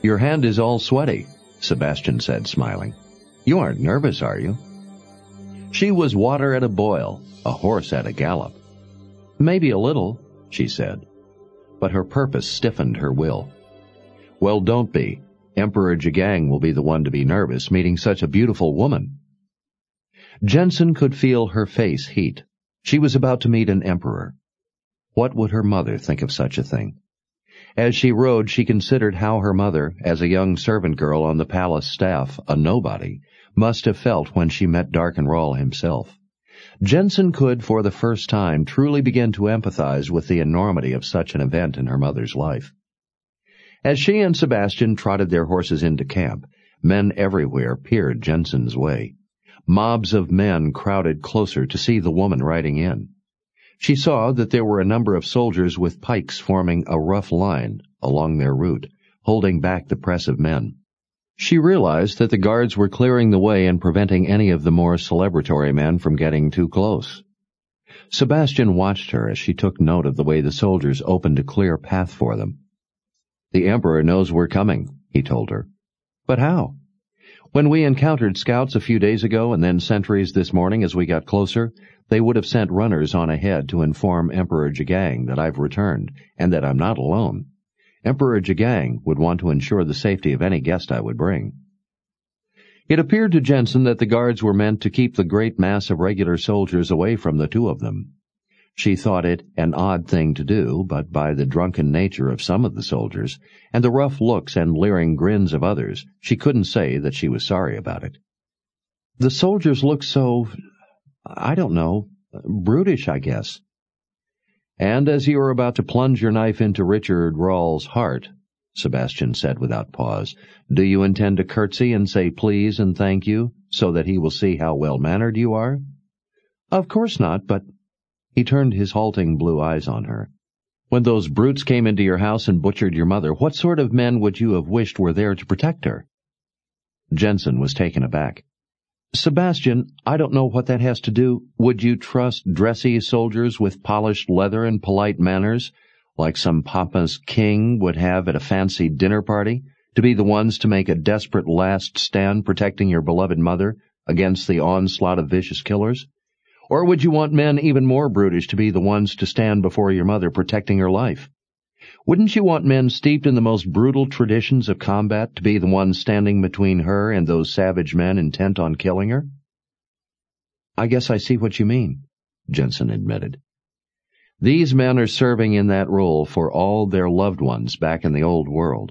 "Your hand is all sweaty," Sebastian said, smiling. "You aren't nervous, are you?" She was water at a boil, a horse at a gallop. "Maybe a little," she said, but her purpose stiffened her will. "Well, don't be. Emperor Jagang will be the one to be nervous, meeting such a beautiful woman." Jensen could feel her face heat. She was about to meet an emperor. What would her mother think of such a thing? As she rode, she considered how her mother, as a young servant girl on the palace staff, a nobody, must have felt when she met Darkenrall himself. Jensen could, for the first time, truly begin to empathize with the enormity of such an event in her mother's life. As she and Sebastian trotted their horses into camp, men everywhere peered Jensen's way. Mobs of men crowded closer to see the woman riding in. She saw that there were a number of soldiers with pikes forming a rough line along their route, holding back the press of men. She realized that the guards were clearing the way and preventing any of the more celebratory men from getting too close. Sebastian watched her as she took note of the way the soldiers opened a clear path for them. "The Emperor knows we're coming," he told her. "But how?" "When we encountered scouts a few days ago and then sentries this morning as we got closer, they would have sent runners on ahead to inform Emperor Jagang that I've returned and that I'm not alone. Emperor Jagang would want to ensure the safety of any guest I would bring." It appeared to Jensen that the guards were meant to keep the great mass of regular soldiers away from the two of them. She thought it an odd thing to do, but by the drunken nature of some of the soldiers, and the rough looks and leering grins of others, she couldn't say that she was sorry about it. "The soldiers look so, I don't know, brutish, I guess." "And as you are about to plunge your knife into Richard Rawle's heart," Sebastian said without pause, "do you intend to curtsy and say please and thank you, so that he will see how well-mannered you are?" "Of course not, but—" He turned his halting blue eyes on her. "When those brutes came into your house and butchered your mother, what sort of men would you have wished were there to protect her?" Jensen was taken aback. "Sebastian, I don't know what that has to do. Would you trust dressy soldiers with polished leather and polite manners, like some pompous king would have at a fancy dinner party, to be the ones to make a desperate last stand protecting your beloved mother against the onslaught of vicious killers? Or would you want men even more brutish to be the ones to stand before your mother protecting her life? Wouldn't you want men steeped in the most brutal traditions of combat to be the ones standing between her and those savage men intent on killing her?" "I guess I see what you mean," Jensen admitted. "These men are serving in that role for all their loved ones back in the old world."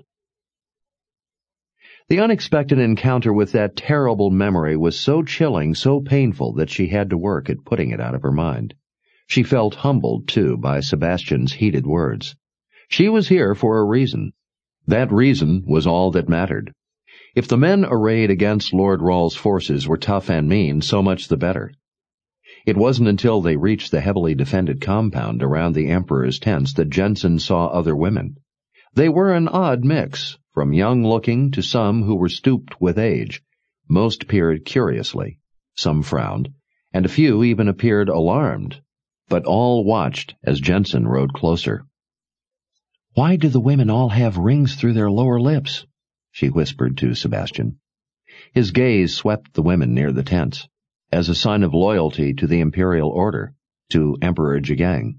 The unexpected encounter with that terrible memory was so chilling, so painful, that she had to work at putting it out of her mind. She felt humbled, too, by Sebastian's heated words. She was here for a reason. That reason was all that mattered. If the men arrayed against Lord Rawle's forces were tough and mean, so much the better. It wasn't until they reached the heavily defended compound around the Emperor's tents that Jensen saw other women. They were an odd mix, from young-looking to some who were stooped with age. Most peered curiously, some frowned, and a few even appeared alarmed. But all watched as Jensen rode closer. "Why do the women all have rings through their lower lips?" she whispered to Sebastian. His gaze swept the women near the tents, as a sign of loyalty to the imperial order, to Emperor Jagang.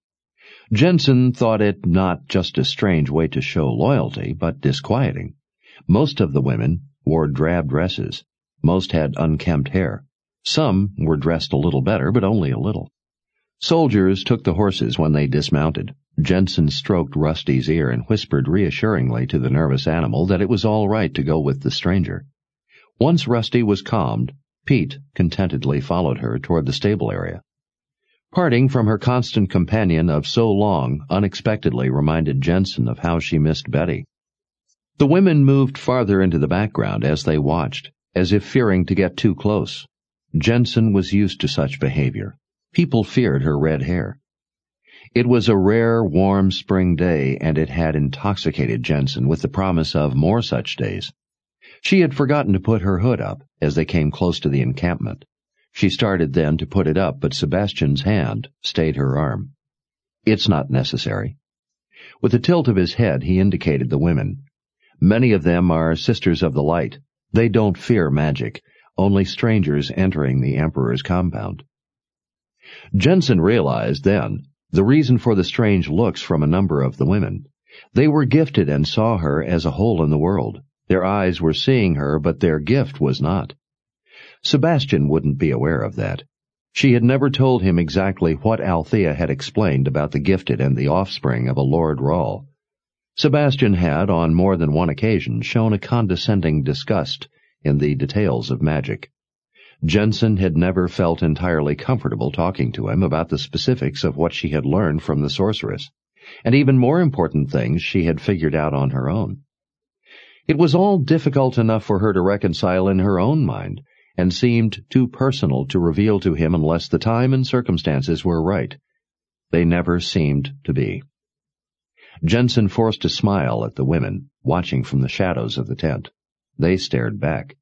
Jensen thought it not just a strange way to show loyalty, but disquieting. Most of the women wore drab dresses. Most had unkempt hair. Some were dressed a little better, but only a little. Soldiers took the horses when they dismounted. Jensen stroked Rusty's ear and whispered reassuringly to the nervous animal that it was all right to go with the stranger. Once Rusty was calmed, Pete contentedly followed her toward the stable area. Parting from her constant companion of so long unexpectedly reminded Jensen of how she missed Betty. The women moved farther into the background as they watched, as if fearing to get too close. Jensen was used to such behavior. People feared her red hair. It was a rare, warm spring day, and it had intoxicated Jensen with the promise of more such days. She had forgotten to put her hood up as they came close to the encampment. She started then to put it up, but Sebastian's hand stayed her arm. "It's not necessary." With a tilt of his head, he indicated the women. Many of them are Sisters of the Light. They don't fear magic, only strangers entering the Emperor's compound. Jensen realized then the reason for the strange looks from a number of the women. They were gifted and saw her as a whole in the world. Their eyes were seeing her, but their gift was not. Sebastian wouldn't be aware of that. She had never told him exactly what Althea had explained about the gifted and the offspring of a Lord Rawle. Sebastian had, on more than one occasion, shown a condescending disgust in the details of magic. Jensen had never felt entirely comfortable talking to him about the specifics of what she had learned from the sorceress, and even more important things she had figured out on her own. It was all difficult enough for her to reconcile in her own mind, and seemed too personal to reveal to him unless the time and circumstances were right. They never seemed to be. Jensen forced a smile at the women, watching from the shadows of the tent. They stared back.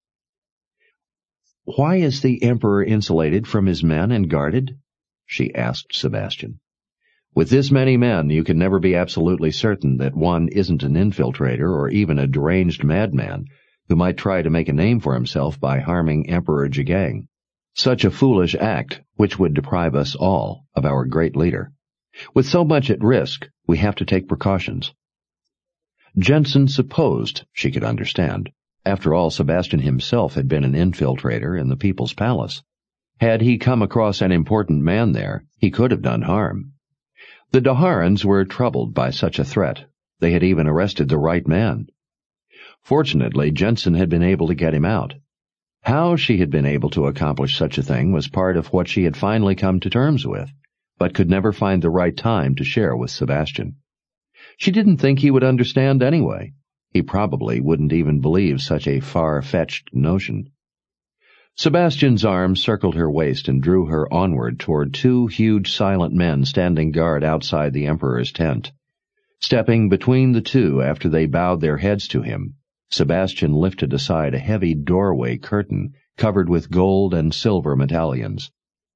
"Why is the Emperor insulated from his men and guarded?" she asked Sebastian. "With this many men, you can never be absolutely certain that one isn't an infiltrator or even a deranged madman who might try to make a name for himself by harming Emperor Jagang. Such a foolish act, which would deprive us all of our great leader. With so much at risk, we have to take precautions." Jensen supposed she could understand. After all, Sebastian himself had been an infiltrator in the People's Palace. Had he come across an important man there, he could have done harm. The Daharans were troubled by such a threat. They had even arrested the right man. Fortunately, Jensen had been able to get him out. How she had been able to accomplish such a thing was part of what she had finally come to terms with, but could never find the right time to share with Sebastian. She didn't think he would understand anyway. He probably wouldn't even believe such a far-fetched notion. Sebastian's arm circled her waist and drew her onward toward two huge silent men standing guard outside the Emperor's tent. Stepping between the two after they bowed their heads to him, Sebastian lifted aside a heavy doorway curtain covered with gold and silver medallions.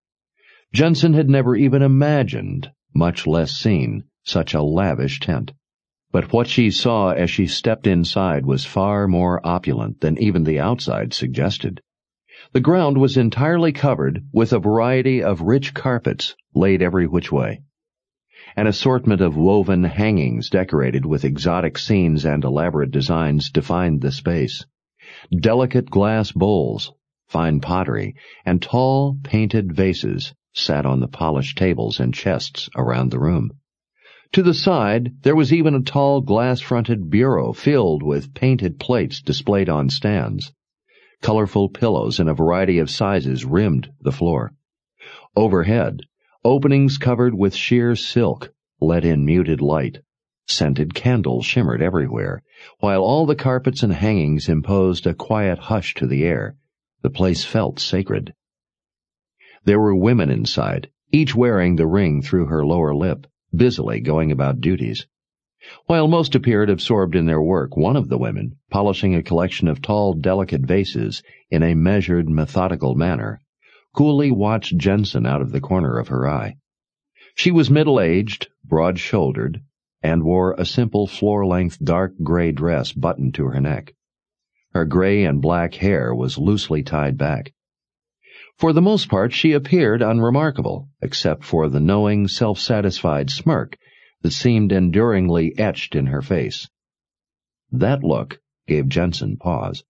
Jensen had never even imagined, much less seen, such a lavish tent. But what she saw as she stepped inside was far more opulent than even the outside suggested. The ground was entirely covered with a variety of rich carpets laid every which way. An assortment of woven hangings decorated with exotic scenes and elaborate designs defined the space. Delicate glass bowls, fine pottery, and tall, painted vases sat on the polished tables and chests around the room. To the side, there was even a tall glass-fronted bureau filled with painted plates displayed on stands. Colorful pillows in a variety of sizes rimmed the floor. Overhead, openings covered with sheer silk let in muted light. Scented candles shimmered everywhere, while all the carpets and hangings imposed a quiet hush to the air. The place felt sacred. There were women inside, each wearing the ring through her lower lip, busily going about duties. While most appeared absorbed in their work, one of the women, polishing a collection of tall, delicate vases in a measured, methodical manner, coolly watched Jensen out of the corner of her eye. She was middle-aged, broad-shouldered, and wore a simple floor-length dark gray dress buttoned to her neck. Her gray and black hair was loosely tied back. For the most part, she appeared unremarkable, except for the knowing, self-satisfied smirk that seemed enduringly etched in her face. That look gave Jensen pause.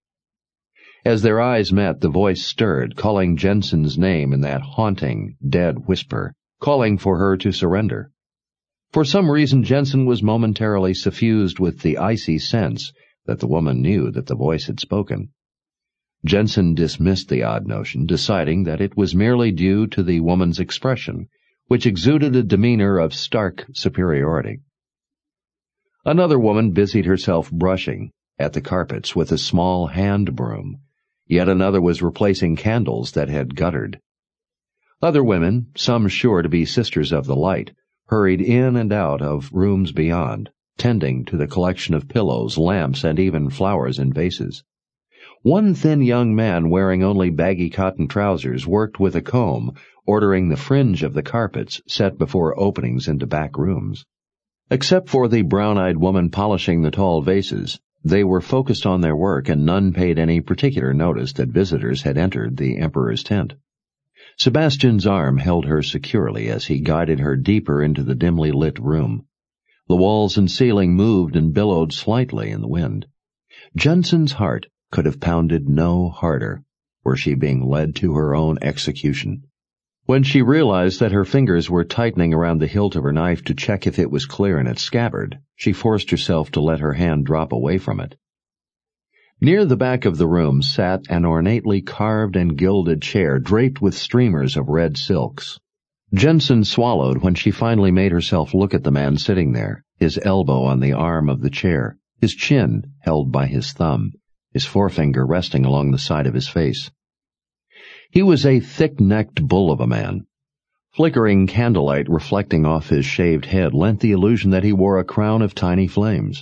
As their eyes met, the voice stirred, calling Jensen's name in that haunting, dead whisper, calling for her to surrender. For some reason, Jensen was momentarily suffused with the icy sense that the woman knew that the voice had spoken. Jensen dismissed the odd notion, deciding that it was merely due to the woman's expression, which exuded a demeanor of stark superiority. Another woman busied herself brushing at the carpets with a small hand broom. Yet another was replacing candles that had guttered. Other women, some sure to be Sisters of the Light, hurried in and out of rooms beyond, tending to the collection of pillows, lamps, and even flowers in vases. One thin young man wearing only baggy cotton trousers worked with a comb, ordering the fringe of the carpets set before openings into back rooms. Except for the brown-eyed woman polishing the tall vases, They were focused on their work, and none paid any particular notice that visitors had entered the Emperor's tent. Sebastian's arm held her securely as he guided her deeper into the dimly lit room. The walls and ceiling moved and billowed slightly in the wind. Jensen's heart could have pounded no harder were she being led to her own execution. When she realized that her fingers were tightening around the hilt of her knife to check if it was clear in its scabbard, she forced herself to let her hand drop away from it. Near the back of the room sat an ornately carved and gilded chair draped with streamers of red silks. Jensen swallowed when she finally made herself look at the man sitting there, his elbow on the arm of the chair, his chin held by his thumb, his forefinger resting along the side of his face. He was a thick-necked bull of a man. Flickering candlelight reflecting off his shaved head lent the illusion that he wore a crown of tiny flames.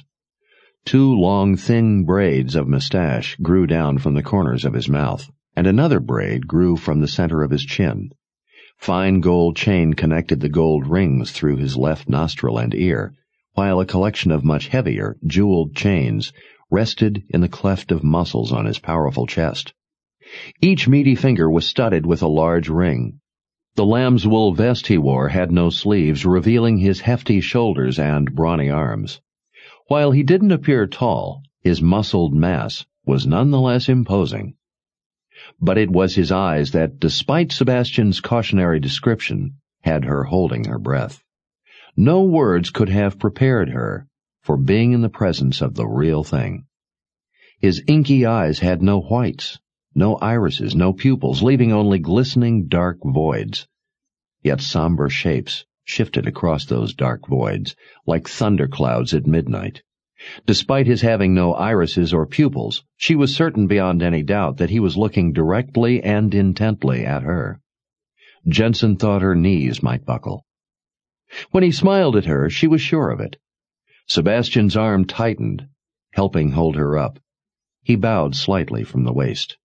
2 long, thin braids of mustache grew down from the corners of his mouth, and another braid grew from the center of his chin. Fine gold chain connected the gold rings through his left nostril and ear, while a collection of much heavier, jeweled chains rested in the cleft of muscles on his powerful chest. Each meaty finger was studded with a large ring. The lamb's wool vest he wore had no sleeves, revealing his hefty shoulders and brawny arms. While he didn't appear tall, his muscled mass was nonetheless imposing. But it was his eyes that, despite Sebastian's cautionary description, had her holding her breath. No words could have prepared her for being in the presence of the real thing. His inky eyes had no whites, no irises, no pupils, leaving only glistening dark voids. Yet somber shapes shifted across those dark voids, like thunderclouds at midnight. Despite his having no irises or pupils, she was certain beyond any doubt that he was looking directly and intently at her. Jensen thought her knees might buckle. When he smiled at her, she was sure of it. Sebastian's arm tightened, helping hold her up. He bowed slightly from the waist.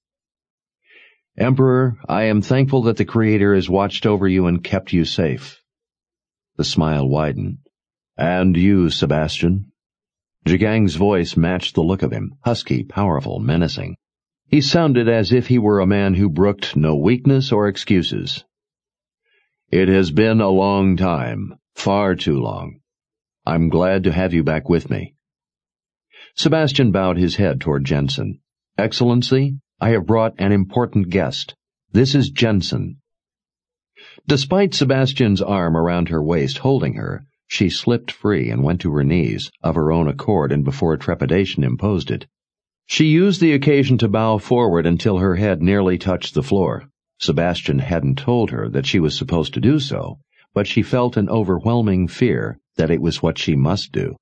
"Emperor, I am thankful that the Creator has watched over you and kept you safe." The smile widened. "And you, Sebastian?" Jigang's voice matched the look of him, husky, powerful, menacing. He sounded as if he were a man who brooked no weakness or excuses. "It has been a long time, far too long. I'm glad to have you back with me." Sebastian bowed his head toward Jensen. "Excellency, I have brought an important guest. This is Jensen." Despite Sebastian's arm around her waist holding her, she slipped free and went to her knees, of her own accord and before trepidation imposed it. She used the occasion to bow forward until her head nearly touched the floor. Sebastian hadn't told her that she was supposed to do so, but she felt an overwhelming fear that it was what she must do.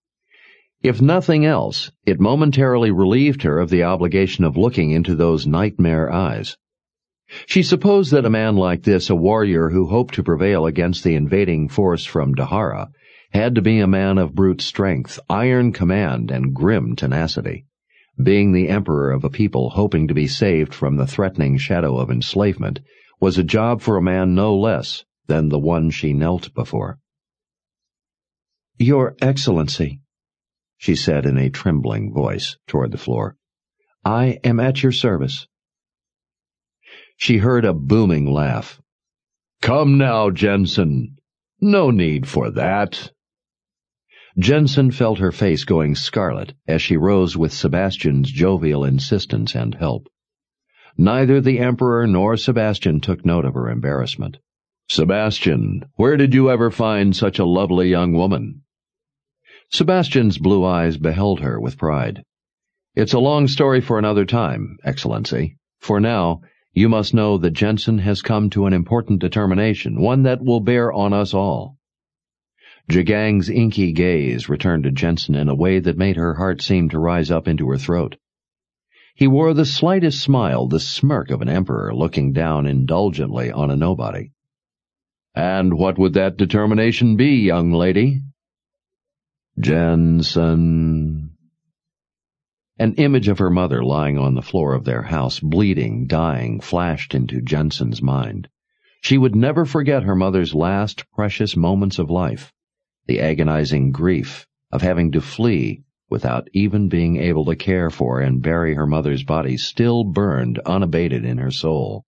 If nothing else, it momentarily relieved her of the obligation of looking into those nightmare eyes. She supposed that a man like this, a warrior who hoped to prevail against the invading force from Dahara, had to be a man of brute strength, iron command, and grim tenacity. Being the emperor of a people hoping to be saved from the threatening shadow of enslavement was a job for a man no less than the one she knelt before. "Your Excellency," she said in a trembling voice toward the floor, "I am at your service." She heard a booming laugh. "Come now, Jensen. No need for that." Jensen felt her face going scarlet as she rose with Sebastian's jovial insistence and help. Neither the Emperor nor Sebastian took note of her embarrassment. "Sebastian, where did you ever find such a lovely young woman?" Sebastian's blue eyes beheld her with pride. "It's a long story for another time, Excellency. For now, you must know that Jensen has come to an important determination, one that will bear on us all." Jigang's inky gaze returned to Jensen in a way that made her heart seem to rise up into her throat. He wore the slightest smile, the smirk of an emperor looking down indulgently on a nobody. "And what would that determination be, young lady?" "Jensen." An image of her mother lying on the floor of their house, bleeding, dying, flashed into Jensen's mind. She would never forget her mother's last precious moments of life, the agonizing grief of having to flee without even being able to care for and bury her mother's body, still burned unabated in her soul.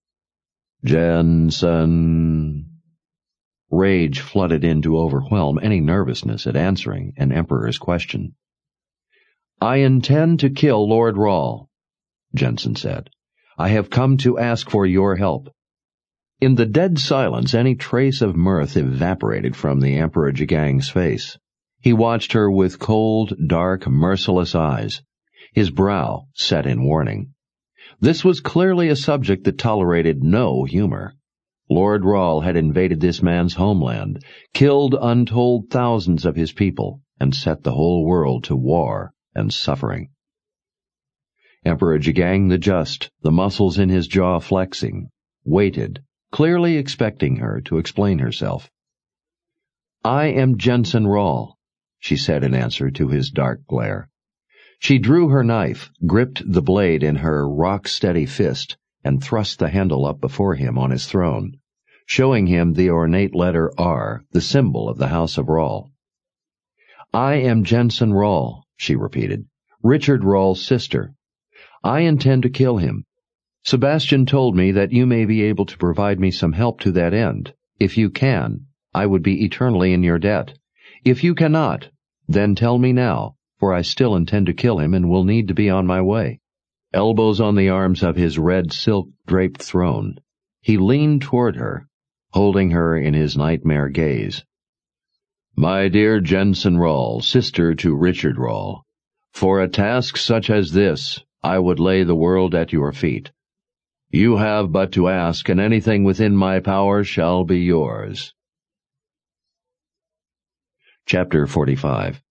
Jensen. Rage flooded in to overwhelm any nervousness at answering an emperor's question. I intend to kill Lord Rahl, Jensen said. I have come to ask for your help. In the dead silence, any trace of mirth evaporated from the Emperor Jigang's face. He watched her with cold, dark, merciless eyes, his brow set in warning. This was clearly a subject that tolerated no humor. Lord Rahl had invaded this man's homeland, killed untold thousands of his people, and set the whole world to war and suffering. Emperor Jigang the Just, the muscles in his jaw flexing, waited, clearly expecting her to explain herself. I am Jensen Rahl, she said in answer to his dark glare. She drew her knife, gripped the blade in her rock-steady fist, and thrust the handle up before him on his throne, showing him the ornate letter R, the symbol of the House of Rahl. I am Jensen Rahl, she repeated, Richard Rahl's sister. I intend to kill him. Sebastian told me that you may be able to provide me some help to that end. If you can, I would be eternally in your debt. If you cannot, then tell me now, for I still intend to kill him and will need to be on my way. Elbows on the arms of his red silk-draped throne, he leaned toward her, holding her in his nightmare gaze. My dear Jensen Rahl, sister to Richard Rahl, for a task such as this, I would lay the world at your feet. You have but to ask, and anything within my power shall be yours. Chapter 45.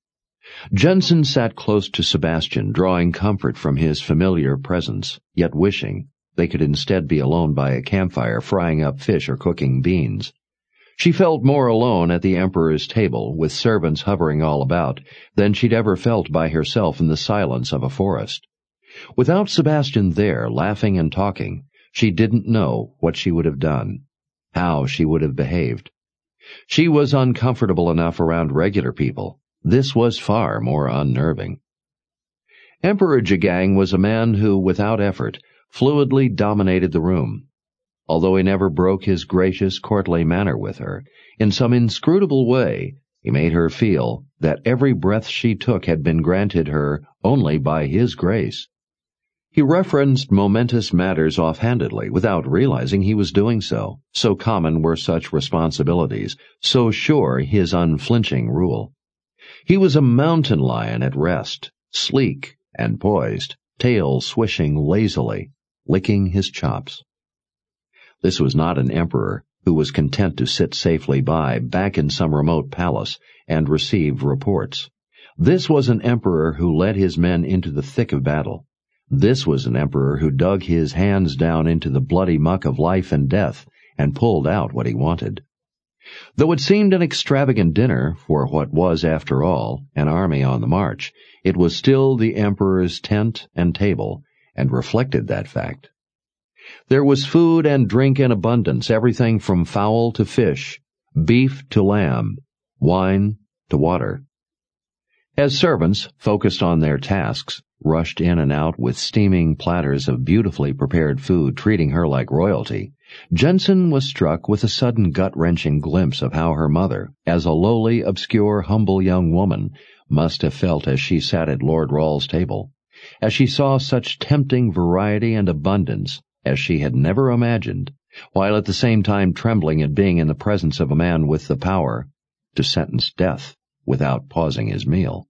Jensen sat close to Sebastian, drawing comfort from his familiar presence, yet wishing they could instead be alone by a campfire frying up fish or cooking beans. She felt more alone at the Emperor's table, with servants hovering all about, than she'd ever felt by herself in the silence of a forest. Without Sebastian there, laughing and talking, she didn't know what she would have done, how she would have behaved. She was uncomfortable enough around regular people. This was far more unnerving. Emperor Jigang was a man who, without effort, fluidly dominated the room. Although he never broke his gracious, courtly manner with her, in some inscrutable way he made her feel that every breath she took had been granted her only by his grace. He referenced momentous matters offhandedly, without realizing he was doing so. So common were such responsibilities, so sure his unflinching rule. He was a mountain lion at rest, sleek and poised, tail swishing lazily, licking his chops. This was not an emperor who was content to sit safely by, back in some remote palace, and receive reports. This was an emperor who led his men into the thick of battle. This was an emperor who dug his hands down into the bloody muck of life and death and pulled out what he wanted. Though it seemed an extravagant dinner for what was, after all, an army on the march, it was still the emperor's tent and table, and reflected that fact. There was food and drink in abundance, everything from fowl to fish, beef to lamb, wine to water. As servants, focused on their tasks, rushed in and out with steaming platters of beautifully prepared food, treating her like royalty, Jensen was struck with a sudden gut-wrenching glimpse of how her mother, as a lowly, obscure, humble young woman, must have felt as she sat at Lord Rahl's table, as she saw such tempting variety and abundance as she had never imagined, while at the same time trembling at being in the presence of a man with the power to sentence death without pausing his meal.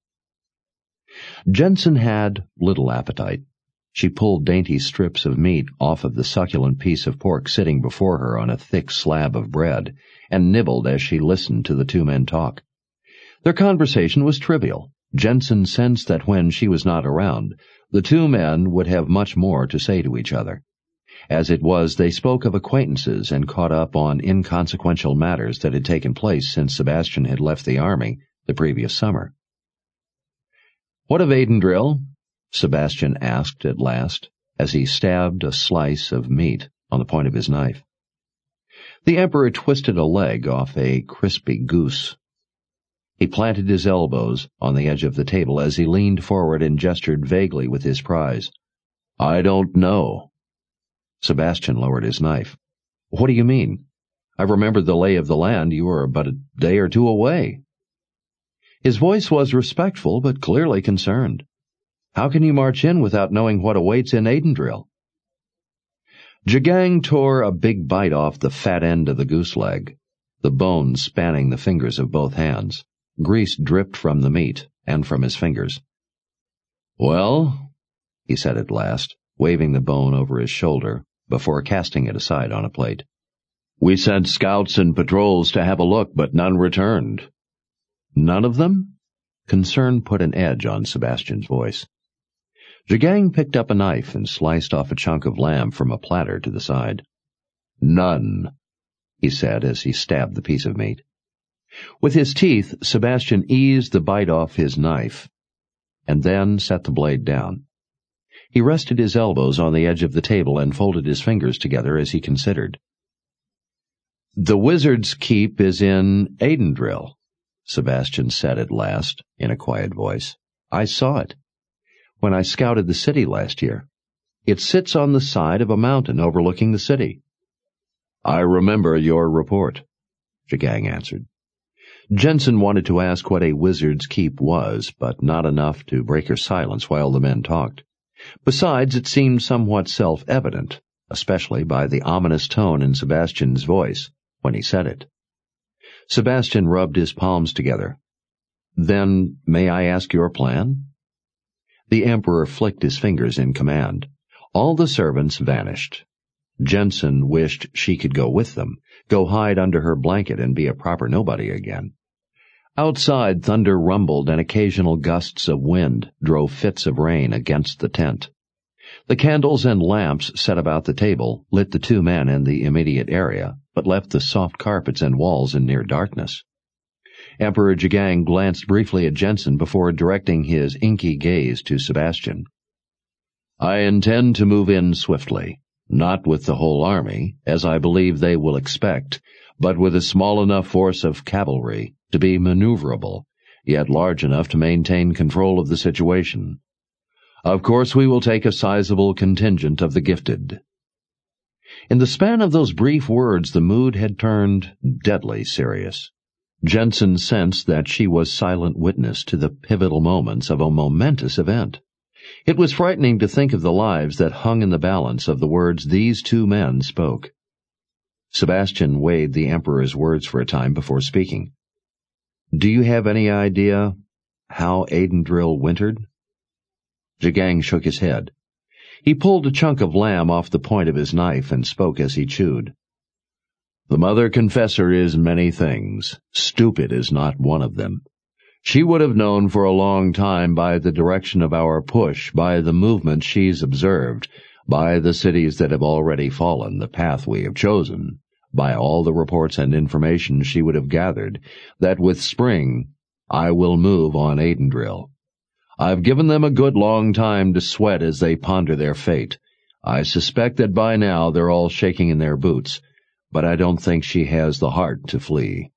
Jensen had little appetite. She pulled dainty strips of meat off of the succulent piece of pork sitting before her on a thick slab of bread, and nibbled as she listened to the two men talk. Their conversation was trivial. Jensen sensed that when she was not around, the two men would have much more to say to each other. As it was, they spoke of acquaintances and caught up on inconsequential matters that had taken place since Sebastian had left the army the previous summer. "What of Aidendrill?" Sebastian asked at last, as he stabbed a slice of meat on the point of his knife. The Emperor twisted a leg off a crispy goose. He planted his elbows on the edge of the table as he leaned forward and gestured vaguely with his prize. I don't know. Sebastian lowered his knife. What do you mean? I remembered the lay of the land. You were but a day or two away. His voice was respectful, but clearly concerned. How can you march in without knowing what awaits in Aidendrill? Jagang tore a big bite off the fat end of the goose leg, the bone spanning the fingers of both hands. Grease dripped from the meat and from his fingers. Well, he said at last, waving the bone over his shoulder before casting it aside on a plate. We sent scouts and patrols to have a look, but none returned. None of them? Concern put an edge on Sebastian's voice. Jagang picked up a knife and sliced off a chunk of lamb from a platter to the side. None, he said as he stabbed the piece of meat. With his teeth, Sebastian eased the bite off his knife, and then set the blade down. He rested his elbows on the edge of the table and folded his fingers together as he considered. The Wizard's Keep is in Aidendrill, Sebastian said at last, in a quiet voice. I saw it when I scouted the city last year. It sits on the side of a mountain overlooking the city. I remember your report, Jagang answered. Jensen wanted to ask what a Wizard's Keep was, but not enough to break her silence while the men talked. Besides, it seemed somewhat self-evident, especially by the ominous tone in Sebastian's voice when he said it. Sebastian rubbed his palms together. Then, may I ask your plan? The Emperor flicked his fingers in command. All the servants vanished. Jensen wished she could go with them, go hide under her blanket and be a proper nobody again. Outside, thunder rumbled and occasional gusts of wind drove fits of rain against the tent. The candles and lamps set about the table lit the two men in the immediate area, but left the soft carpets and walls in near darkness. Emperor Jagang glanced briefly at Jensen before directing his inky gaze to Sebastian. I intend to move in swiftly, not with the whole army, as I believe they will expect, but with a small enough force of cavalry to be maneuverable, yet large enough to maintain control of the situation. Of course, we will take a sizable contingent of the gifted. In the span of those brief words, the mood had turned deadly serious. Jensen sensed that she was silent witness to the pivotal moments of a momentous event. It was frightening to think of the lives that hung in the balance of the words these two men spoke. Sebastian weighed the Emperor's words for a time before speaking. Do you have any idea how Aidendrill wintered? Jagang shook his head. He pulled a chunk of lamb off the point of his knife and spoke as he chewed. The Mother Confessor is many things. Stupid is not one of them. She would have known for a long time by the direction of our push, by the movements she's observed, by the cities that have already fallen, the path we have chosen, by all the reports and information she would have gathered, that with spring I will move on Aidendrill. I've given them a good long time to sweat as they ponder their fate. I suspect that by now they're all shaking in their boots, but I don't think she has the heart to flee.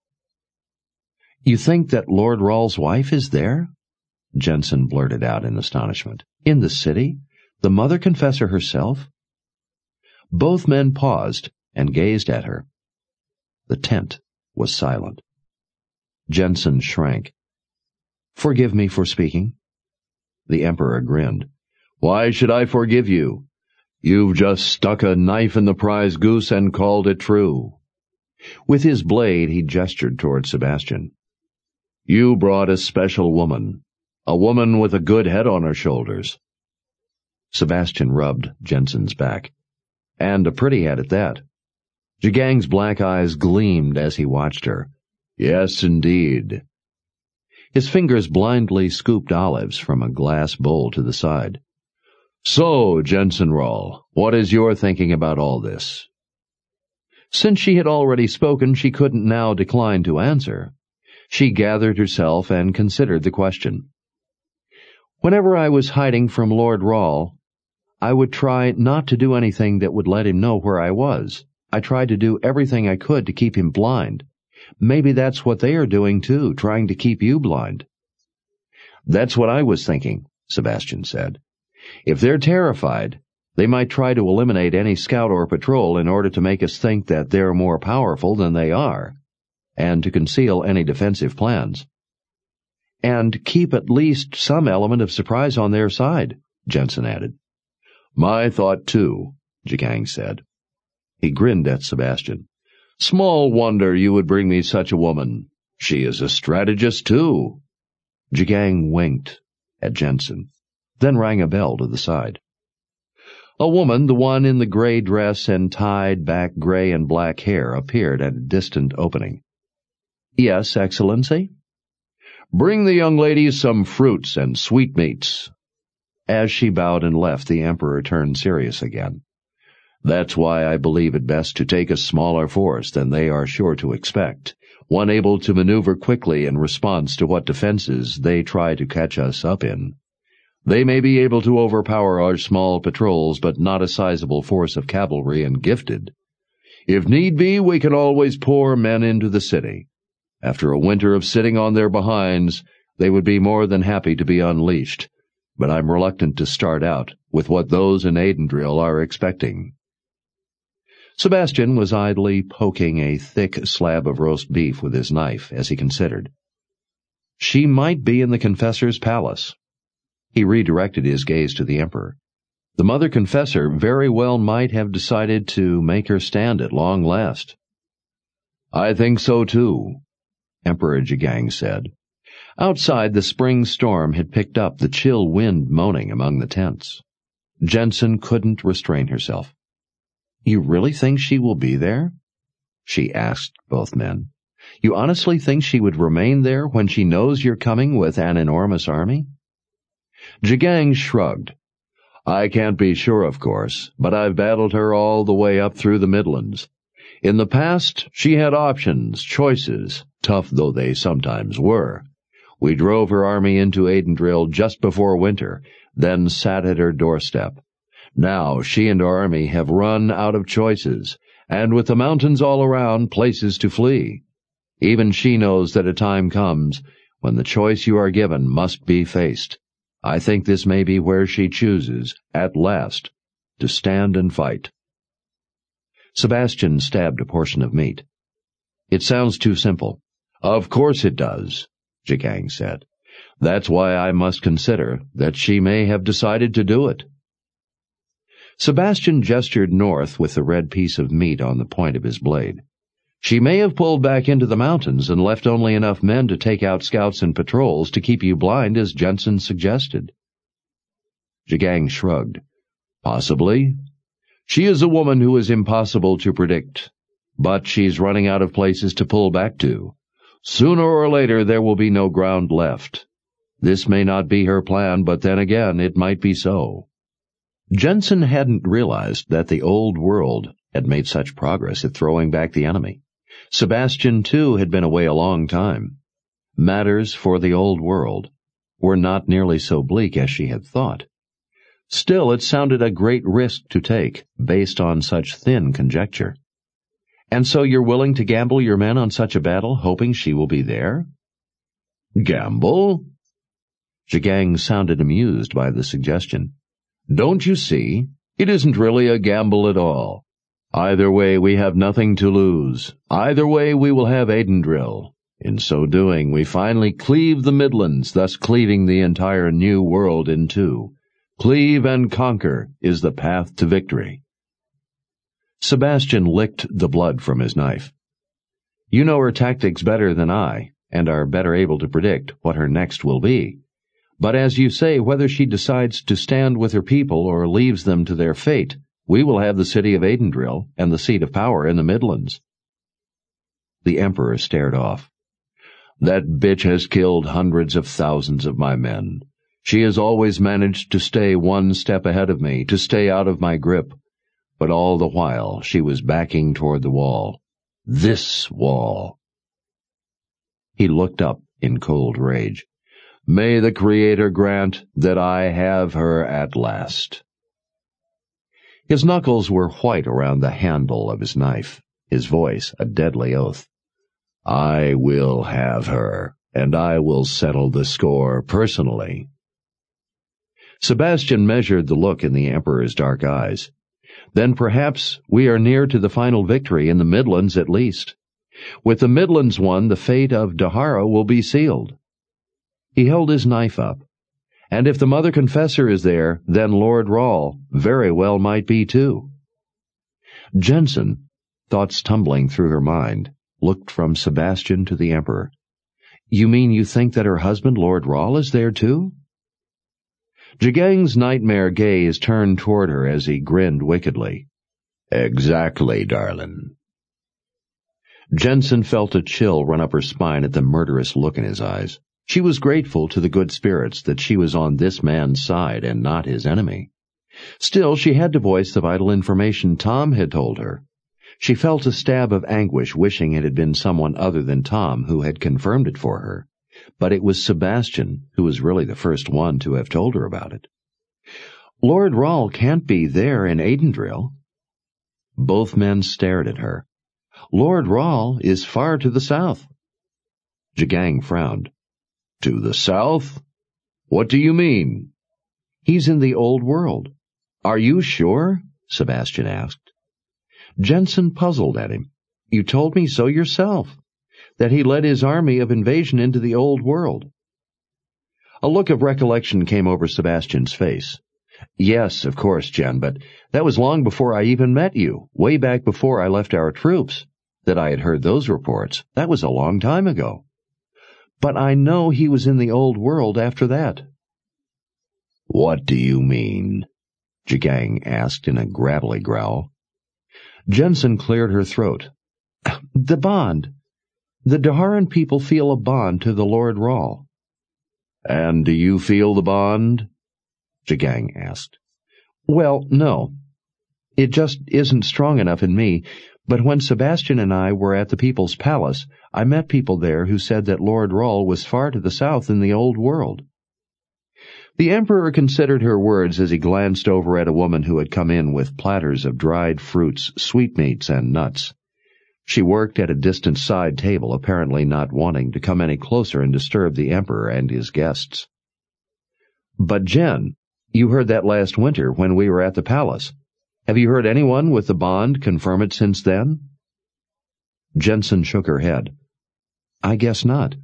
You think that Lord Rawl's wife is there? Jensen blurted out in astonishment. In the city? The Mother Confessor herself? Both men paused and gazed at her. The tent was silent. Jensen shrank. Forgive me for speaking. The Emperor grinned. Why should I forgive you? You've just stuck a knife in the prize goose and called it true. With his blade he gestured toward Sebastian. You brought a special woman, a woman with a good head on her shoulders. Sebastian rubbed Jensen's back. And a pretty head at that. Jagang's black eyes gleamed as he watched her. Yes, indeed. His fingers blindly scooped olives from a glass bowl to the side. So, Jensen Rawle, what is your thinking about all this? Since she had already spoken, she couldn't now decline to answer. She gathered herself and considered the question. Whenever I was hiding from Lord Rawle, I would try not to do anything that would let him know where I was. I tried to do everything I could to keep him blind. Maybe that's what they are doing too, trying to keep you blind. That's what I was thinking, Sebastian said. If they're terrified, they might try to eliminate any scout or patrol in order to make us think that they're more powerful than they are, and to conceal any defensive plans. And keep at least some element of surprise on their side, Jensen added. My thought too, Jigang said. He grinned at Sebastian. Small wonder you would bring me such a woman. She is a strategist too. Jigang winked at Jensen, then rang a bell to the side. A woman, the one in the gray dress and tied back gray and black hair, appeared at a distant opening. Yes, Excellency? Bring the young ladies some fruits and sweetmeats. As she bowed and left, the Emperor turned serious again. That's why I believe it best to take a smaller force than they are sure to expect, one able to maneuver quickly in response to what defenses they try to catch us up in. They may be able to overpower our small patrols, but not a sizable force of cavalry and gifted. If need be, we can always pour men into the city. After a winter of sitting on their behinds, they would be more than happy to be unleashed, but I'm reluctant to start out with what those in Aidendrill are expecting. Sebastian was idly poking a thick slab of roast beef with his knife as he considered. She might be in the Confessor's palace. He redirected his gaze to the Emperor. The Mother Confessor very well might have decided to make her stand at long last. I think so too, Emperor Jigang said. Outside, the spring storm had picked up, the chill wind moaning among the tents. Jensen couldn't restrain herself. You really think she will be there? She asked both men. You honestly think she would remain there when she knows you're coming with an enormous army? Jigang shrugged. I can't be sure, of course, but I've battled her all the way up through the Midlands. In the past, she had options, choices, tough though they sometimes were. We drove her army into Aidendrill just before winter, then sat at her doorstep. Now she and her army have run out of choices, and with the mountains all around, places to flee. Even she knows that a time comes when the choice you are given must be faced. I think this may be where she chooses, at last, to stand and fight. Sebastian stabbed a portion of meat. It sounds too simple. Of course it does, Jigang said. That's why I must consider that she may have decided to do it. Sebastian gestured north with the red piece of meat on the point of his blade. She may have pulled back into the mountains and left only enough men to take out scouts and patrols to keep you blind, as Jensen suggested. Jigang shrugged. Possibly. She is a woman who is impossible to predict, but she's running out of places to pull back to. Sooner or later there will be no ground left. This may not be her plan, but then again it might be so. Jensen hadn't realized that the old world had made such progress at throwing back the enemy. Sebastian, too, had been away a long time. Matters for the old world were not nearly so bleak as she had thought. Still, it sounded a great risk to take, based on such thin conjecture. And so you're willing to gamble your men on such a battle, hoping she will be there? Gamble? Jigang sounded amused by the suggestion. Don't you see? It isn't really a gamble at all. Either way, we have nothing to lose. Either way, we will have Aidendrill. In so doing, we finally cleave the Midlands, thus cleaving the entire new world in two. Cleave and conquer is the path to victory. Sebastian licked the blood from his knife. You know her tactics better than I, and are better able to predict what her next will be. But as you say, whether she decides to stand with her people or leaves them to their fate, we will have the city of Aidendrill and the seat of power in the Midlands. The Emperor stared off. That bitch has killed hundreds of thousands of my men. She has always managed to stay one step ahead of me, to stay out of my grip. But all the while she was backing toward the wall. This wall. He looked up in cold rage. May the Creator grant that I have her at last. His knuckles were white around the handle of his knife, his voice a deadly oath. I will have her, and I will settle the score personally. Sebastian measured the look in the Emperor's dark eyes. Then perhaps we are near to the final victory in the Midlands at least. With the Midlands won, the fate of Dahara will be sealed. He held his knife up. And if the Mother Confessor is there, then Lord Rawle very well might be too. Jensen, thoughts tumbling through her mind, looked from Sebastian to the Emperor. You mean you think that her husband, Lord Rawle, is there too? Jigang's nightmare gaze turned toward her as he grinned wickedly. Exactly, darling. Jensen felt a chill run up her spine at the murderous look in his eyes. She was grateful to the good spirits that she was on this man's side and not his enemy. Still, she had to voice the vital information Tom had told her. She felt a stab of anguish wishing it had been someone other than Tom who had confirmed it for her. But it was Sebastian who was really the first one to have told her about it. Lord Rawle can't be there in Adendril. Both men stared at her. Lord Rawle is far to the south. Jigang frowned. To the south? What do you mean? He's in the old world. Are you sure? Sebastian asked. Jensen puzzled at him. You told me so yourself, that he led his army of invasion into the old world. A look of recollection came over Sebastian's face. Yes, of course, Jen, but that was long before I even met you, way back before I left our troops, that I had heard those reports. That was a long time ago. But I know he was in the old world after that. What do you mean? Jigang asked in a gravelly growl. Jensen cleared her throat. The bond. The Daharan people feel a bond to the Lord Rawle. And do you feel the bond? Jigang asked. Well, no. It just isn't strong enough in me, but when Sebastian and I were at the People's Palace, I met people there who said that Lord Rawle was far to the south in the old world. The Emperor considered her words as he glanced over at a woman who had come in with platters of dried fruits, sweetmeats, and nuts. She worked at a distant side table, apparently not wanting to come any closer and disturb the Emperor and his guests. But Jen, you heard that last winter when we were at the palace. Have you heard anyone with the bond confirm it since then? Jensen shook her head. I guess not.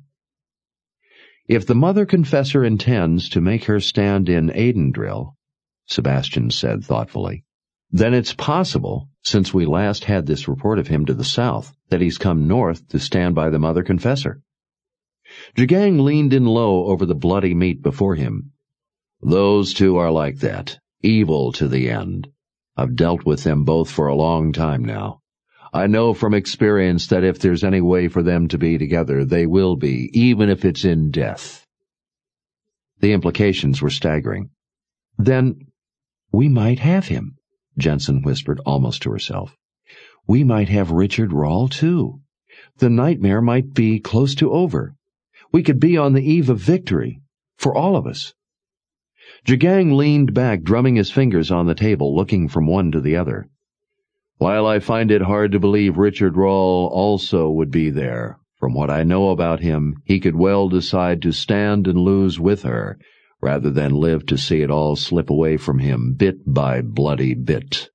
If the Mother Confessor intends to make her stand in Adendril, Sebastian said thoughtfully, then it's possible, since we last had this report of him to the south, that he's come north to stand by the Mother Confessor. Jigang leaned in low over the bloody meat before him. Those two are like that, evil to the end. I've dealt with them both for a long time now. I know from experience that if there's any way for them to be together, they will be, even if it's in death. The implications were staggering. Then, we might have him, Jensen whispered almost to herself. We might have Richard Rawle, too. The nightmare might be close to over. We could be on the eve of victory, for all of us. Jigang leaned back, drumming his fingers on the table, looking from one to the other. While I find it hard to believe Richard Rawle also would be there, from what I know about him, he could well decide to stand and lose with her, rather than live to see it all slip away from him bit by bloody bit.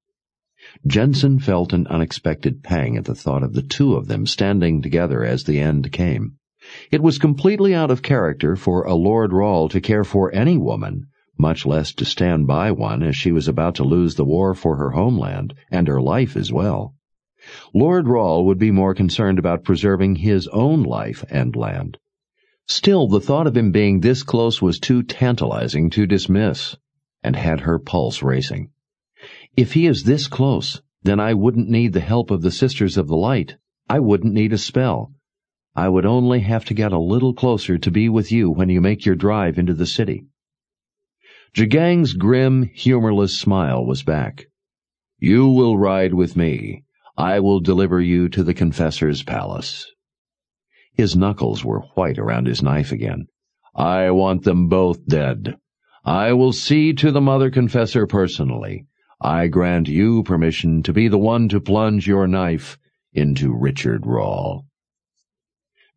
Jensen felt an unexpected pang at the thought of the two of them standing together as the end came. It was completely out of character for a Lord Rawle to care for any woman, much less to stand by one as she was about to lose the war for her homeland, and her life as well. Lord Rawle would be more concerned about preserving his own life and land. Still, the thought of him being this close was too tantalizing to dismiss, and had her pulse racing. If he is this close, then I wouldn't need the help of the Sisters of the Light. I wouldn't need a spell. I would only have to get a little closer to be with you when you make your drive into the city. Jigang's grim, humorless smile was back. You will ride with me. I will deliver you to the Confessor's palace. His knuckles were white around his knife again. I want them both dead. I will see to the Mother Confessor personally. I grant you permission to be the one to plunge your knife into Richard Rawle.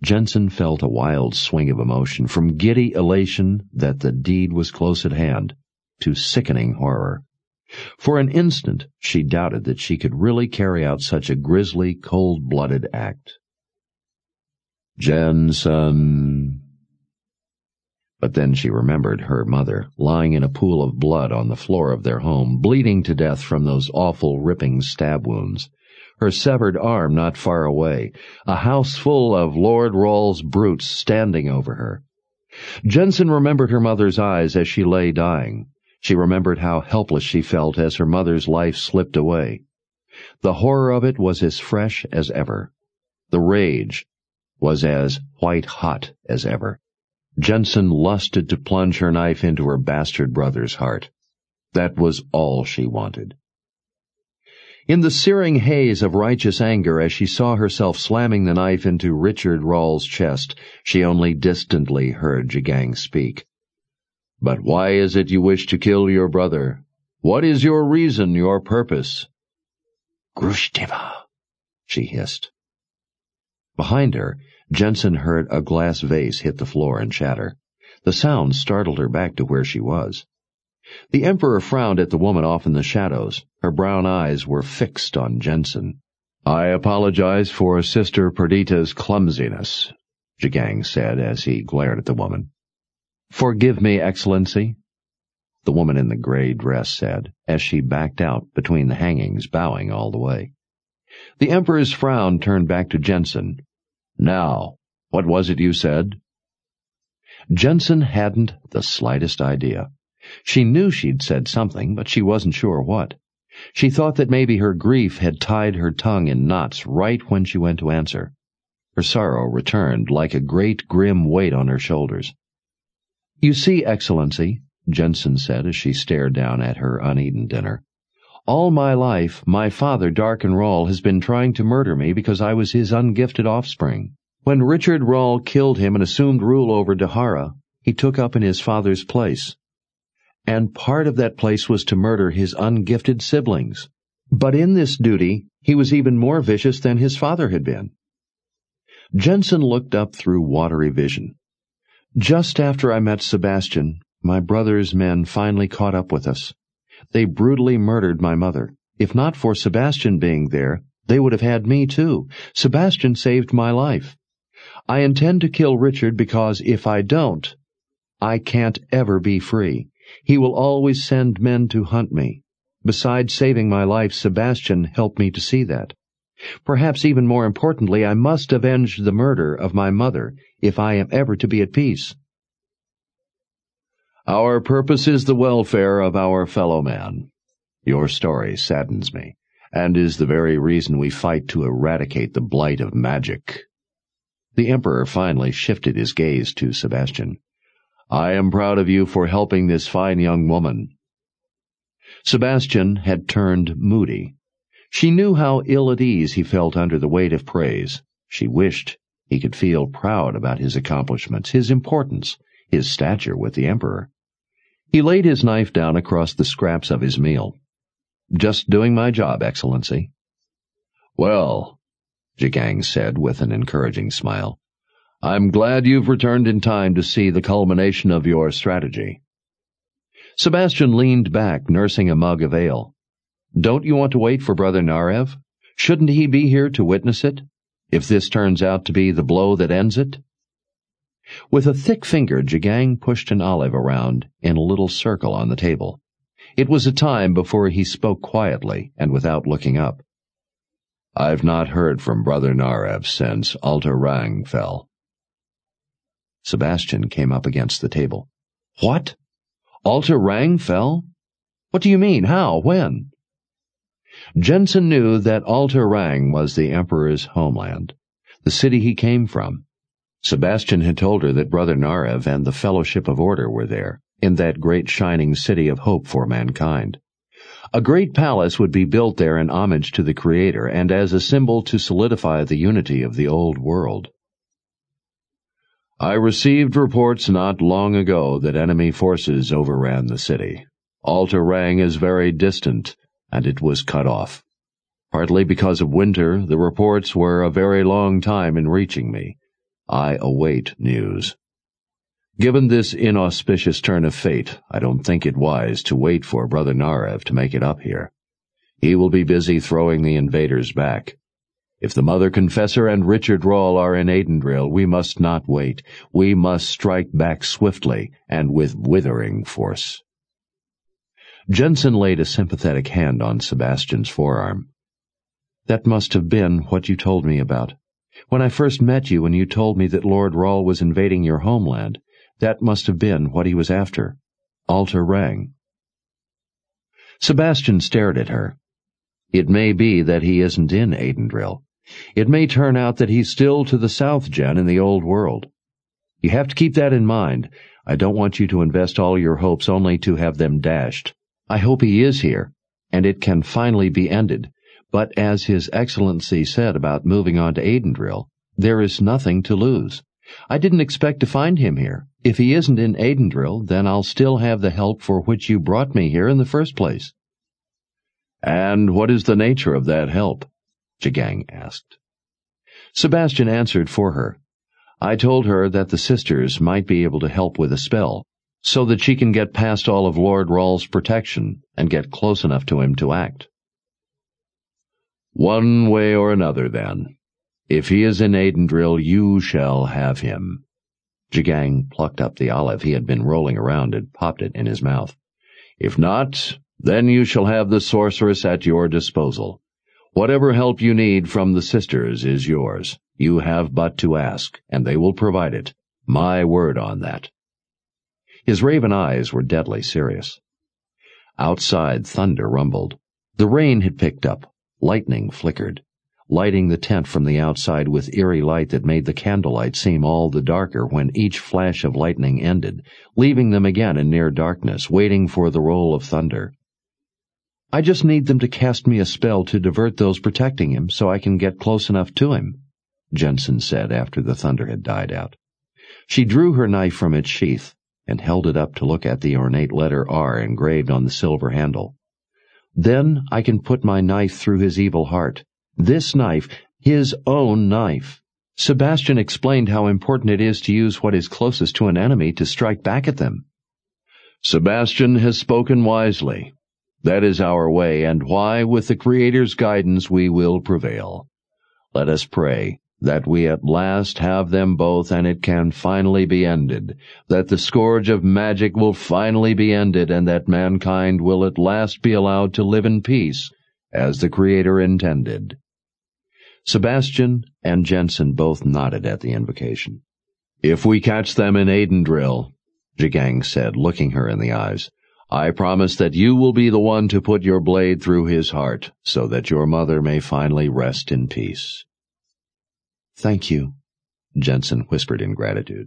Jensen felt a wild swing of emotion, from giddy elation that the deed was close at hand, to sickening horror. For an instant she doubted that she could really carry out such a grisly, cold-blooded act. Jensen... But then she remembered her mother, lying in a pool of blood on the floor of their home, bleeding to death from those awful ripping stab wounds. Her severed arm not far away, a house full of Lord Rawls' brutes standing over her. Jensen remembered her mother's eyes as she lay dying. She remembered how helpless she felt as her mother's life slipped away. The horror of it was as fresh as ever. The rage was as white-hot as ever. Jensen lusted to plunge her knife into her bastard brother's heart. That was all she wanted. In the searing haze of righteous anger, as she saw herself slamming the knife into Richard Rawls' chest, she only distantly heard Jigang speak. "But why is it you wish to kill your brother? What is your reason, your purpose?" "Grushteva," she hissed. Behind her, Jensen heard a glass vase hit the floor and shatter. The sound startled her back to where she was. The Emperor frowned at the woman off in the shadows. Her brown eyes were fixed on Jensen. "I apologize for Sister Perdita's clumsiness," Jigang said as he glared at the woman. "Forgive me, Excellency," the woman in the gray dress said, as she backed out between the hangings, bowing all the way. The Emperor's frown turned back to Jensen. "Now, what was it you said?" Jensen hadn't the slightest idea. She knew she'd said something, but she wasn't sure what. She thought that maybe her grief had tied her tongue in knots right when she went to answer. Her sorrow returned like a great grim weight on her shoulders. "You see, Excellency," Jensen said as she stared down at her uneaten dinner, "all my life my father, Darken Rahl, has been trying to murder me because I was his ungifted offspring. When Richard Rahl killed him and assumed rule over Dahara, he took up in his father's place. And part of that place was to murder his ungifted siblings. But in this duty, he was even more vicious than his father had been." Jensen looked up through watery vision. "Just after I met Sebastian, my brother's men finally caught up with us. They brutally murdered my mother. If not for Sebastian being there, they would have had me too. Sebastian saved my life. I intend to kill Richard because if I don't, I can't ever be free. He will always send men to hunt me. Besides saving my life, Sebastian helped me to see that. Perhaps even more importantly, I must avenge the murder of my mother if I am ever to be at peace." "Our purpose is the welfare of our fellow man. Your story saddens me, and is the very reason we fight to eradicate the blight of magic." The Emperor finally shifted his gaze to Sebastian. "I am proud of you for helping this fine young woman." Sebastian had turned moody. She knew how ill at ease he felt under the weight of praise. She wished he could feel proud about his accomplishments, his importance, his stature with the Emperor. He laid his knife down across the scraps of his meal. "Just doing my job, Excellency." "Well," Jigang said with an encouraging smile, "I'm glad you've returned in time to see the culmination of your strategy." Sebastian leaned back, nursing a mug of ale. "Don't you want to wait for Brother Narev? Shouldn't he be here to witness it, if this turns out to be the blow that ends it?" With a thick finger, Jigang pushed an olive around in a little circle on the table. It was a time before he spoke quietly and without looking up. "I've not heard from Brother Narev since Alta Rang fell." Sebastian came up against the table. "What? Alta Rang fell? What do you mean? How? When?" Jensen knew that Alta Rang was the Emperor's homeland, the city he came from. Sebastian had told her that Brother Narev and the Fellowship of Order were there, in that great shining city of hope for mankind. A great palace would be built there in homage to the Creator and as a symbol to solidify the unity of the old world. "I received reports not long ago that enemy forces overran the city. Alta Rang is very distant, and it was cut off. Partly because of winter, the reports were a very long time in reaching me. I await news. Given this inauspicious turn of fate, I don't think it wise to wait for Brother Narev to make it up here. He will be busy throwing the invaders back. If the Mother Confessor and Richard Rahl are in Aidendrill, we must not wait. We must strike back swiftly and with withering force. Jensen laid a sympathetic hand on Sebastian's forearm. That must have been what you told me about. When I first met you and you told me that Lord Rahl was invading your homeland, that must have been what he was after. Alter Rang. Sebastian stared at her. It may be that he isn't in Aidendrill. It may turn out that he's still to the south, Jen, in the old world. You have to keep that in mind. I don't want you to invest all your hopes only to have them dashed. I hope he is here, and it can finally be ended. But as His Excellency said about moving on to Aidendrill, there is nothing to lose. I didn't expect to find him here. If he isn't in Aidendrill, then I'll still have the help for which you brought me here in the first place. And what is the nature of that help? Jigang asked. Sebastian answered for her. I told her that the sisters might be able to help with a spell, so that she can get past all of Lord Rahl's protection and get close enough to him to act. One way or another, then. If he is in Aidendrill, you shall have him. Jigang plucked up the olive he had been rolling around and popped it in his mouth. If not, then you shall have the sorceress at your disposal. Whatever help you need from the sisters is yours. You have but to ask, and they will provide it. My word on that. His raven eyes were deadly serious. Outside, thunder rumbled. The rain had picked up. Lightning flickered, lighting the tent from the outside with eerie light that made the candlelight seem all the darker when each flash of lightning ended, leaving them again in near darkness, waiting for the roll of thunder. I just need them to cast me a spell to divert those protecting him so I can get close enough to him, Jensen said after the thunder had died out. She drew her knife from its sheath and held it up to look at the ornate letter R engraved on the silver handle. Then I can put my knife through his evil heart. This knife, his own knife. Sebastian explained how important it is to use what is closest to an enemy to strike back at them. Sebastian has spoken wisely. That is our way, and why, with the Creator's guidance, we will prevail. Let us pray that we at last have them both and it can finally be ended, that the scourge of magic will finally be ended, and that mankind will at last be allowed to live in peace, as the Creator intended. Sebastian and Jensen both nodded at the invocation. If we catch them in Aidendrill, Jigang said, looking her in the eyes, I promise that you will be the one to put your blade through his heart, so that your mother may finally rest in peace. Thank you, Jensen whispered in gratitude.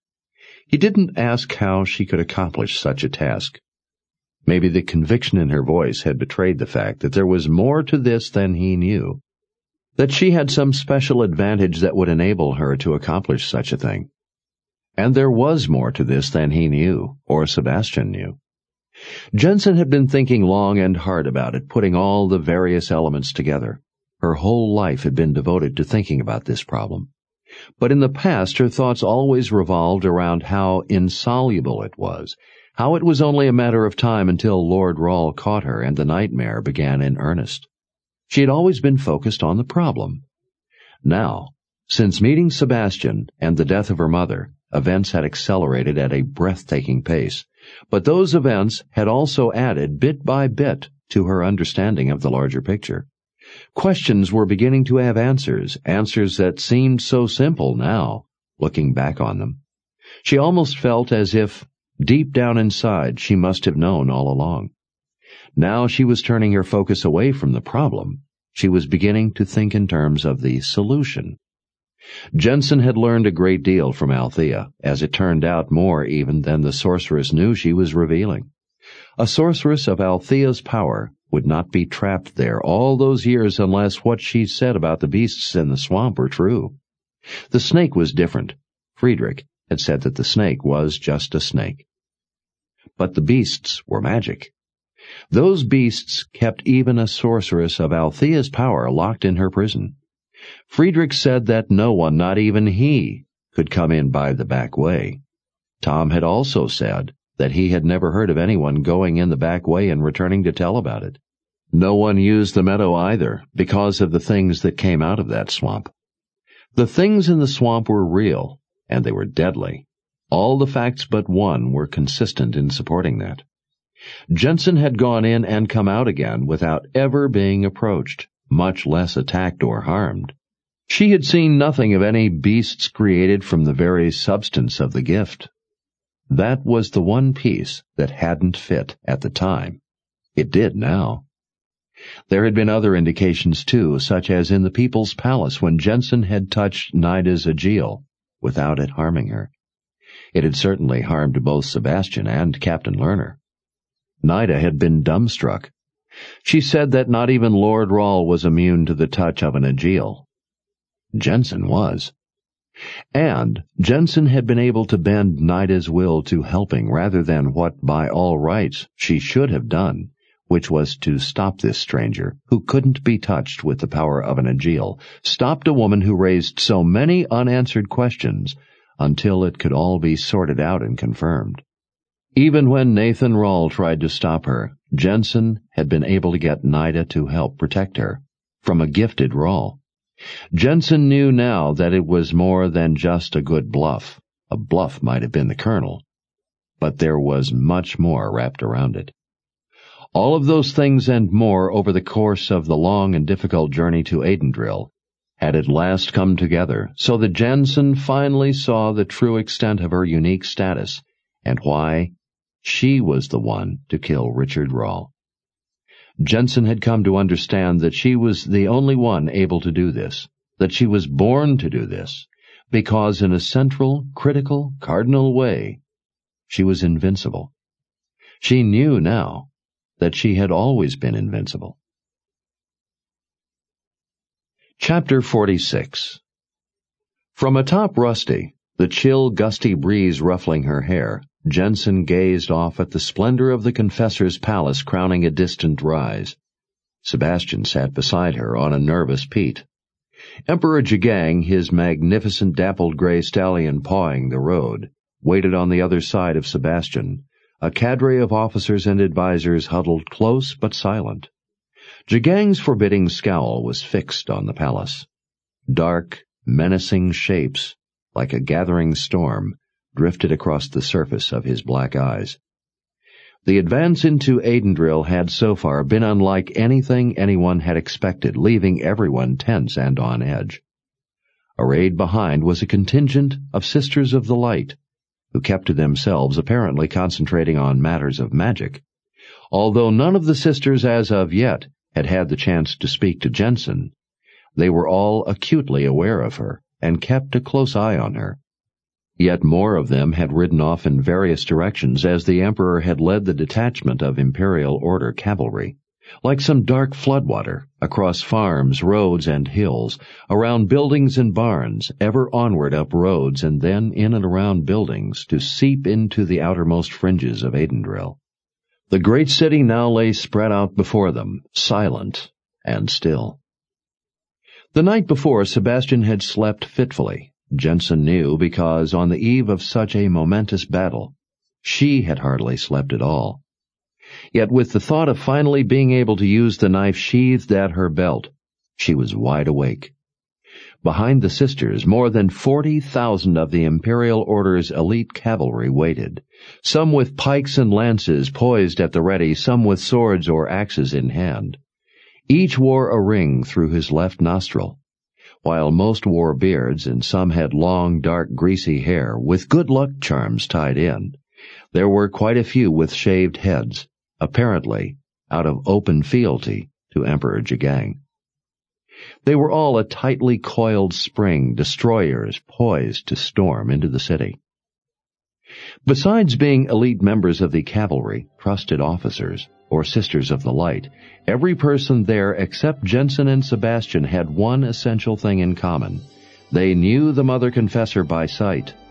He didn't ask how she could accomplish such a task. Maybe the conviction in her voice had betrayed the fact that there was more to this than he knew, that she had some special advantage that would enable her to accomplish such a thing. And there was more to this than he knew, or Sebastian knew. Jensen had been thinking long and hard about it, putting all the various elements together. Her whole life had been devoted to thinking about this problem. But in the past, her thoughts always revolved around how insoluble it was, how it was only a matter of time until Lord Rahl caught her and the nightmare began in earnest. She had always been focused on the problem. Now, since meeting Sebastian and the death of her mother, events had accelerated at a breathtaking pace, but those events had also added bit by bit to her understanding of the larger picture. Questions were beginning to have answers that seemed so simple now, looking back on them. She almost felt as if, deep down inside, she must have known all along. Now she was turning her focus away from the problem. She was beginning to think in terms of the solution. Jensen had learned a great deal from Althea, as it turned out more even than the sorceress knew she was revealing. A sorceress of Althea's power would not be trapped there all those years unless what she said about the beasts in the swamp were true. The snake was different. Friedrich had said that the snake was just a snake. But the beasts were magic. Those beasts kept even a sorceress of Althea's power locked in her prison. Friedrich said that no one, not even he, could come in by the back way. Tom had also said that he had never heard of anyone going in the back way and returning to tell about it. No one used the meadow either, because of the things that came out of that swamp. The things in the swamp were real, and they were deadly. All the facts but one were consistent in supporting that. Jensen had gone in and come out again without ever being approached, much less attacked or harmed. She had seen nothing of any beasts created from the very substance of the gift. That was the one piece that hadn't fit at the time. It did now. There had been other indications, too, such as in the People's Palace when Jensen had touched Nida's Aegil without it harming her. It had certainly harmed both Sebastian and Captain Lerner. Nida had been dumbstruck. She said that not even Lord Rahl was immune to the touch of an Aegil. Jensen was. And Jensen had been able to bend Nida's will to helping rather than what by all rights she should have done, which was to stop this stranger, who couldn't be touched with the power of an Aegil, stopped a woman who raised so many unanswered questions until it could all be sorted out and confirmed. Even when Nathan Rahl tried to stop her, Jensen had been able to get Nida to help protect her from a gifted Rahl. Jensen knew now that it was more than just a good bluff. A bluff might have been the Colonel, but there was much more wrapped around it. All of those things and more over the course of the long and difficult journey to Adendril had at last come together so that Jensen finally saw the true extent of her unique status and why she was the one to kill Richard Rahl. Jensen had come to understand that she was the only one able to do this, that she was born to do this, because in a central, critical, cardinal way, she was invincible. She knew now that she had always been invincible. Chapter 46. From atop Rusty, the chill, gusty breeze ruffling her hair, Jensen gazed off at the splendor of the Confessor's palace crowning a distant rise. Sebastian sat beside her on a nervous Pete. Emperor Jagang, his magnificent dappled gray stallion pawing the road, waited on the other side of Sebastian, a cadre of officers and advisers huddled close but silent. Jagang's forbidding scowl was fixed on the palace. Dark, menacing shapes, like a gathering storm, drifted across the surface of his black eyes. The advance into Adendril had so far been unlike anything anyone had expected, leaving everyone tense and on edge. Arrayed behind was a contingent of Sisters of the Light, who kept to themselves, apparently concentrating on matters of magic. Although none of the sisters as of yet had had the chance to speak to Jensen, they were all acutely aware of her and kept a close eye on her. Yet more of them had ridden off in various directions as the Emperor had led the detachment of Imperial Order cavalry, like some dark floodwater, across farms, roads, and hills, around buildings and barns, ever onward up roads and then in and around buildings to seep into the outermost fringes of Adendril. The great city now lay spread out before them, silent and still. The night before, Sebastian had slept fitfully. Jensen knew because, on the eve of such a momentous battle, she had hardly slept at all. Yet with the thought of finally being able to use the knife sheathed at her belt, she was wide awake. Behind the sisters, more than 40,000 of the Imperial Order's elite cavalry waited, some with pikes and lances poised at the ready, some with swords or axes in hand. Each wore a ring through his left nostril, while most wore beards and some had long, dark, greasy hair with good luck charms tied in. There were quite a few with shaved heads, apparently out of open fealty to Emperor Jagang. They were all a tightly coiled spring, destroyers poised to storm into the city. Besides being elite members of the cavalry, trusted officers, or Sisters of the Light, every person there except Jensen and Sebastian had one essential thing in common. They knew the Mother Confessor by sight,